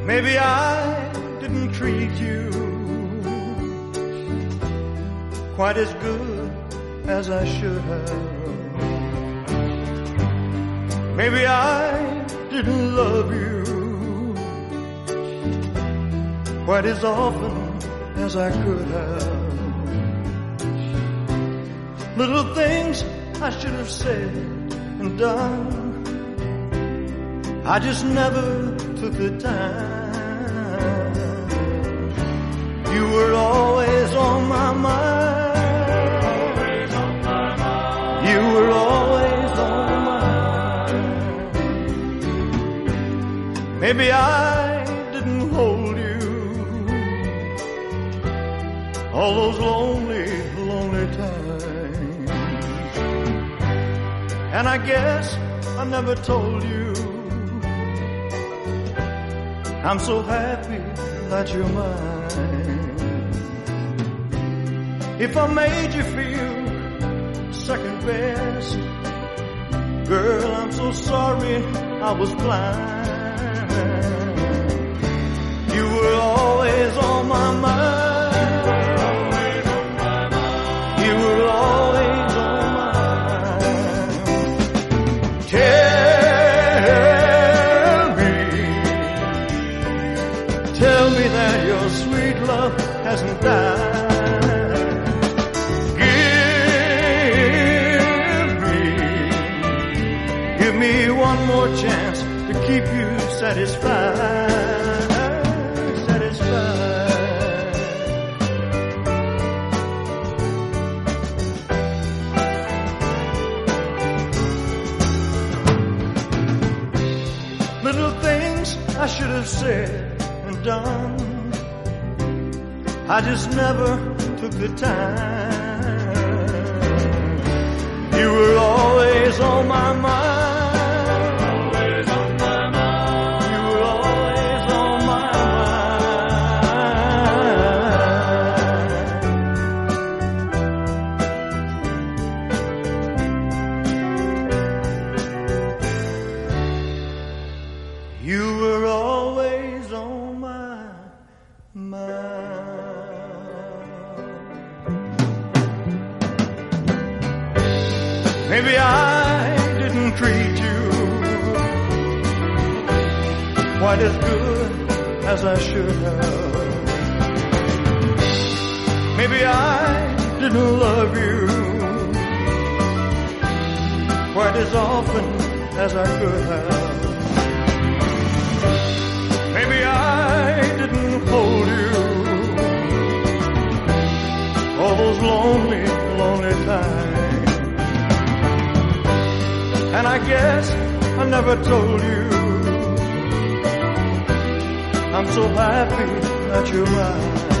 Maybe I didn't treat you quite as good as I should have. Maybe I didn't love you quite as often as I could have. Little things I should have said and done, I just never took the time. You were always on my mind. Always on my mind. You were always on my mind. Maybe I didn't hold you all those lonely, lonely times. And I guess I never told you I'm so happy that you're mine. If I made you feel second best, girl, I'm so sorry I was blind. You were always on my mind. Always on my mind. You were always on my mind. Tell me that your sweet love hasn't died. Give me one more chance to keep you satisfied. Satisfied. Little things I should have said and done, I just never took the time. You were always on my mind. Always on my mind. You were always on my mind. You were always on my mind. Maybe I didn't treat you quite as good as I should have. Maybe I didn't love you quite as often as I could have. Maybe I didn't hold you all those lonely, lonely times. And I guess I never told you I'm so happy that you're mine.